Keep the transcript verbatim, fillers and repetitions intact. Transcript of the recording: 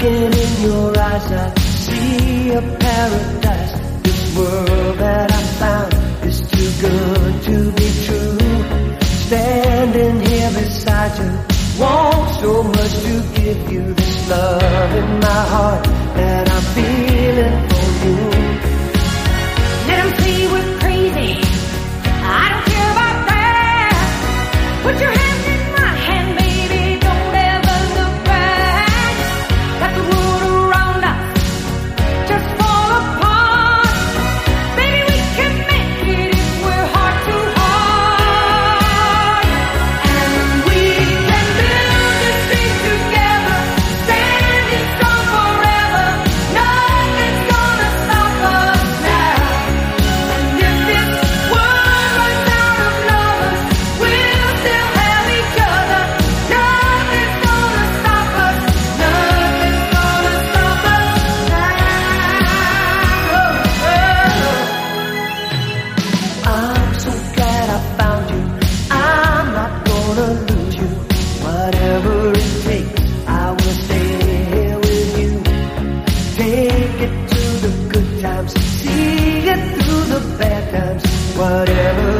Looking in your eyes, I see a paradise. This world that I found is too good to be true. Standing here beside you, want so much to give you. This love in my heart that I'm feeling for you. Let them say we're crazy, I don't care about that. Put your hands in my hand, baby, don't ever look back. Let the world around us just fall apart. Baby, we can make it if we're heart to heart. And we can build this dream together, standing strong forever. Nothing's gonna stop us now. And if this world runs out of lovers, we'll still have each other. Nothing's gonna stop us. Nothing's gonna stop us now. I'm so glad I found you. I'm not gonna lose you. Whatever it takes, I will stay here with you. Take it to the good times, see it through the bad times. Whatever